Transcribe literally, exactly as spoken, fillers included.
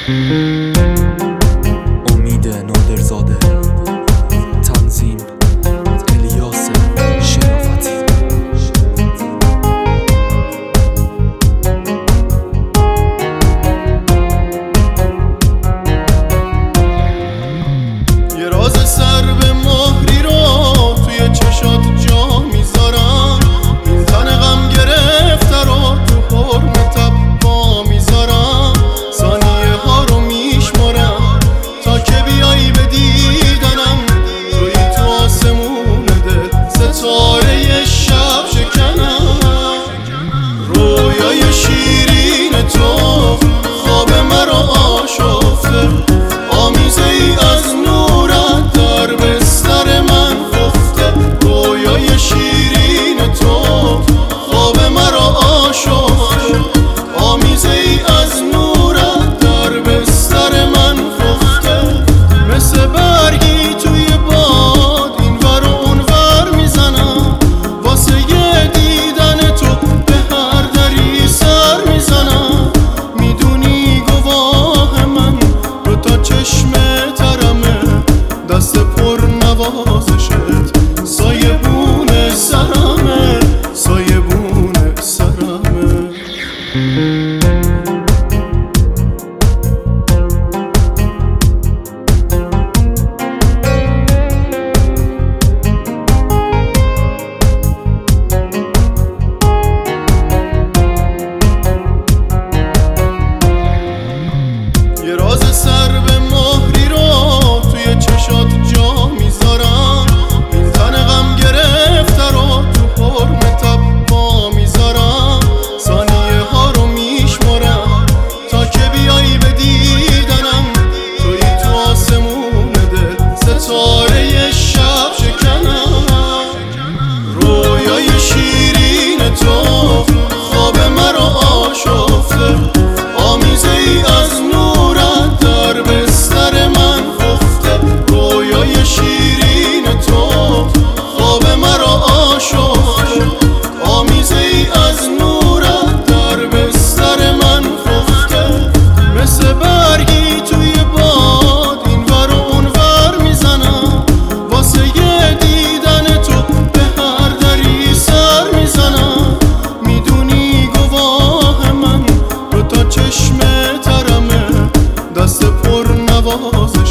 امید نادرزاده، تنظیم الیاس شرافتی. یه راز سر به مهری رو توی چشات جا میذارم، این تن غم گرفته رو تو حرمتت با میذارم، ثانیه ها رو میشمارم تا که بیایی به دیدنم، توی تو آسمون دل ستاره ی شب شکنم، رویای شیرین تو خواب مرا آشفته، آمیزه ای از نورت در بستر من خفته، رویای شیرین تو خواب مرا آشفته، آمیزه ای از نورت در بستر من خفته، مثل برگی توی باد این ور و اون ور میزنم، واسه یه دیدن تو به هر دری سر میزنم، میدونی گواه من رو تا چشم ترمه، دست پر نوازشت سایه بونه سرمه، سایه بونه سرمه. یه راز سر به مهری رو توی چشات جا میذارم، این تن غم گرفته رو تو حرمتت با میذارم، ثانیه ها رو میشمارم تا که بیایی به دیدنم، توی تو آسمون دل ستاره ی شب شکنم، رویای شیرین تو خواب مرا آشفته، آمیزه ای از نورت در بستر من خفته، رویای شیرین تو خواب مرا آشفته، آمیزه ای از نورت در بستر من خفته، مثل برگی توی باد این ور و اون ور میزنم، واسه یه دیدن تو به هر دری سر میزنم، میدونی گواه من رو تا چشم ترمه، دست پر نوازه